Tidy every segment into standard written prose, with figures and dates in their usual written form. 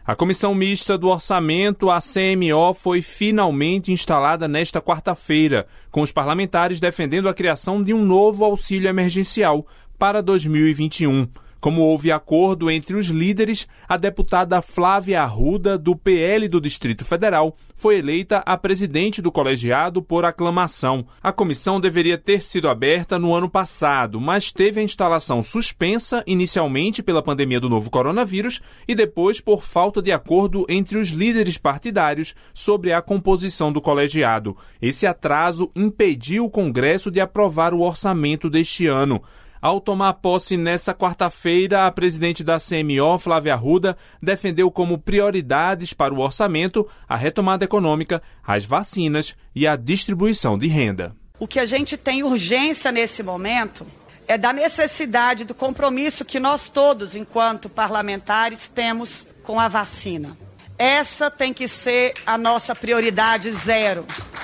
A Comissão Mista do Orçamento, a CMO, foi finalmente instalada nesta quarta-feira, com os parlamentares defendendo a criação de um novo auxílio emergencial para 2021. Como houve acordo entre os líderes, a deputada Flávia Arruda, do PL do Distrito Federal, foi eleita a presidente do colegiado por aclamação. A comissão deveria ter sido aberta no ano passado, mas teve a instalação suspensa inicialmente pela pandemia do novo coronavírus e depois por falta de acordo entre os líderes partidários sobre a composição do colegiado. Esse atraso impediu o Congresso de aprovar o orçamento deste ano. Ao tomar posse nessa quarta-feira, a presidente da CMO, Flávia Arruda, defendeu como prioridades para o orçamento a retomada econômica, as vacinas e a distribuição de renda. O que a gente tem urgência nesse momento é da necessidade do compromisso que nós todos, enquanto parlamentares, temos com a vacina. Essa tem que ser a nossa prioridade zero.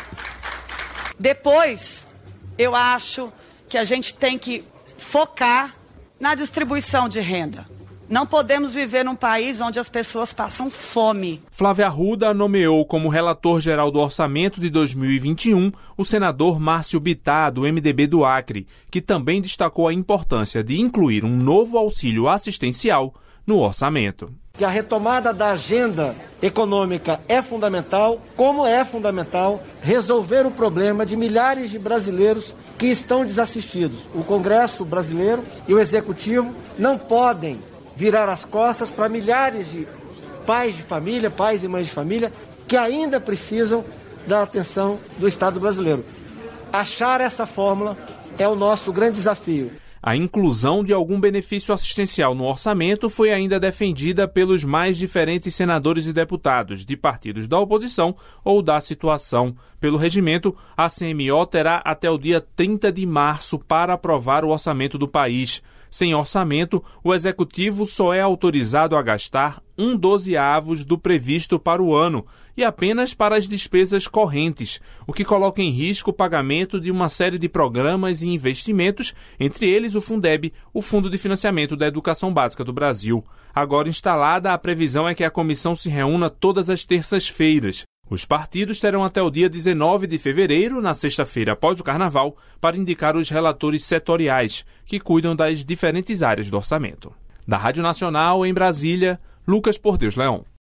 Depois, eu acho que a gente tem que focar na distribuição de renda. Não podemos viver num país onde as pessoas passam fome. Flávia Arruda nomeou como relator geral do orçamento de 2021 o senador Márcio Bittar, do MDB do Acre, que também destacou a importância de incluir um novo auxílio assistencial no orçamento. Que a retomada da agenda econômica é fundamental, como é fundamental resolver o problema de milhares de brasileiros que estão desassistidos. O Congresso brasileiro e o Executivo não podem virar as costas para milhares de pais de família, pais e mães de família, que ainda precisam da atenção do Estado brasileiro. Achar essa fórmula é o nosso grande desafio. A inclusão de algum benefício assistencial no orçamento foi ainda defendida pelos mais diferentes senadores e deputados de partidos da oposição ou da situação. Pelo regimento, a CMO terá até o dia 30 de março para aprovar o orçamento do país. Sem orçamento, o Executivo só é autorizado a gastar 1/12 do previsto para o ano e apenas para as despesas correntes, o que coloca em risco o pagamento de uma série de programas e investimentos, entre eles o Fundeb, o Fundo de Financiamento da Educação Básica do Brasil. Agora instalada, a previsão é que a comissão se reúna todas as terças-feiras. Os partidos terão até o dia 19 de fevereiro, na sexta-feira após o Carnaval, para indicar os relatores setoriais, que cuidam das diferentes áreas do orçamento. Da Rádio Nacional, em Brasília, Lucas Por Deus Leão.